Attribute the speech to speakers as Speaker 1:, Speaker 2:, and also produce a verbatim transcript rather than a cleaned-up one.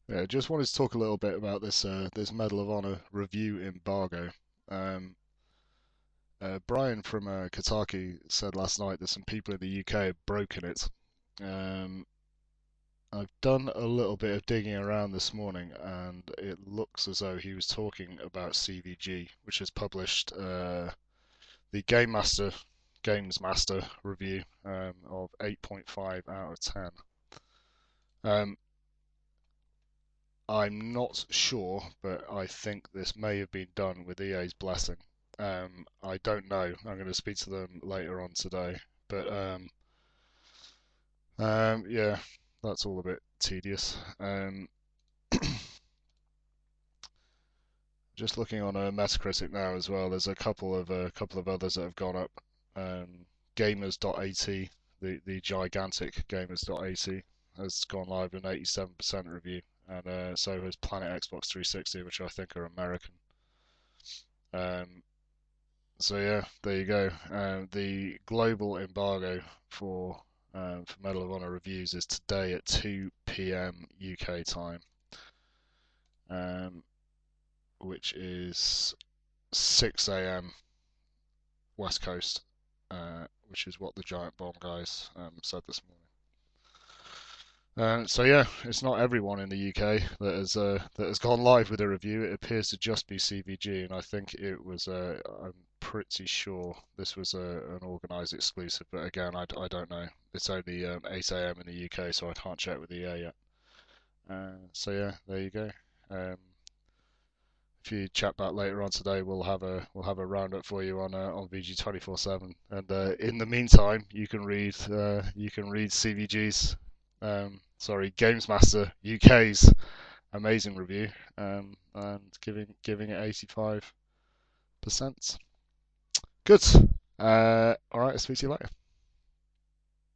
Speaker 1: Yeah, just wanted to talk a little bit about this uh, this Medal of Honor review embargo. Um, uh, Brian from uh, Kotaku said last night that some people in the U K have broken it. Um, I've done a little bit of digging around this morning, and it looks as though he was talking about C V G, which has published uh, the Game Master Games Master review um, of eight point five out of ten. Um, I'm not sure, but I think this may have been done with E A's blessing. Um, I don't know. I'm going to speak to them later on today. But um, um, yeah, that's all a bit tedious. Um, just looking on a Metacritic now as well. There's a couple of a uh, couple of others that have gone up. Um, Gamers dot A T, the the gigantic Gamers dot A T, has gone live with an eighty-seven percent review, and uh, so has Planet Xbox three sixty, which I think are American. Um, So yeah, there you go. Um, the global embargo for um, for Medal of Honor reviews is today at two p m. U K time, um, which is six a m. West Coast, uh, which is what the Giant Bomb guys um, said this morning. Uh, so yeah, it's not everyone in the U K that has uh, that has gone live with a review. It appears to just be C V G, and I think it was. Uh, I'm pretty sure this was a, an organised exclusive, but again, I, I don't know. It's only um, eight a m in the U K, so I can't check with E A yet. Uh, so yeah, there you go. Um, if you chat back later on today, we'll have a we'll have a roundup for you on uh, on V G twenty-four seven. And uh, in the meantime, you can read uh, you can read C V G's um, sorry Games Master U K's amazing review um, and giving giving it eighty-five percent. Good. Uh, all right, I'll speak to you later.